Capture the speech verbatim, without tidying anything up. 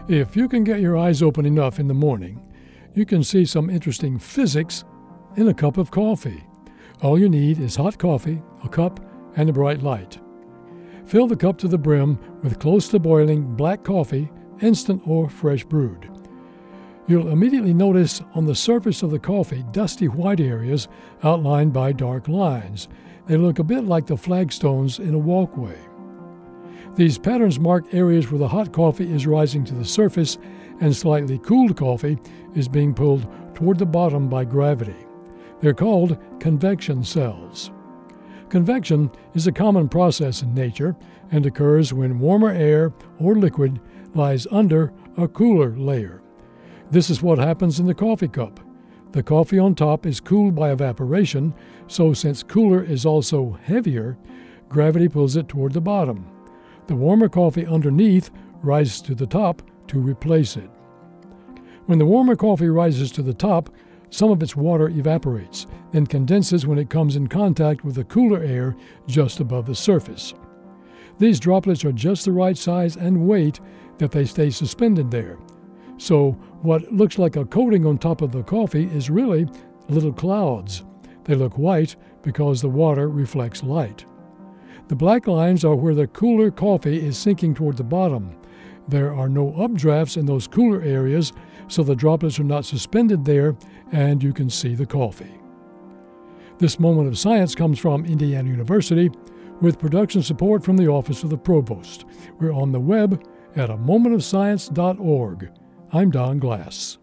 If you can get your eyes open enough in the morning, you can see some interesting physics in a cup of coffee. All you need is hot coffee, a cup, and a bright light. Fill the cup to the brim with close to boiling black coffee, instant or fresh brewed. You'll immediately notice on the surface of the coffee dusty white areas outlined by dark lines. They look a bit like the flagstones in a walkway. These patterns mark areas where the hot coffee is rising to the surface and slightly cooled coffee is being pulled toward the bottom by gravity. They're called convection cells. Convection is a common process in nature and occurs when warmer air or liquid lies under a cooler layer. This is what happens in the coffee cup. The coffee on top is cooled by evaporation, so since cooler is also heavier, gravity pulls it toward the bottom. The warmer coffee underneath rises to the top to replace it. When the warmer coffee rises to the top, some of its water evaporates, then condenses when it comes in contact with the cooler air just above the surface. These droplets are just the right size and weight that they stay suspended there. So what looks like a coating on top of the coffee is really little clouds. They look white because the water reflects light. The black lines are where the cooler coffee is sinking toward the bottom. There are no updrafts in those cooler areas, so the droplets are not suspended there, and you can see the coffee. This Moment of Science comes from Indiana University, with production support from the Office of the Provost. We're on the web at a moment of science dot org. I'm Don Glass.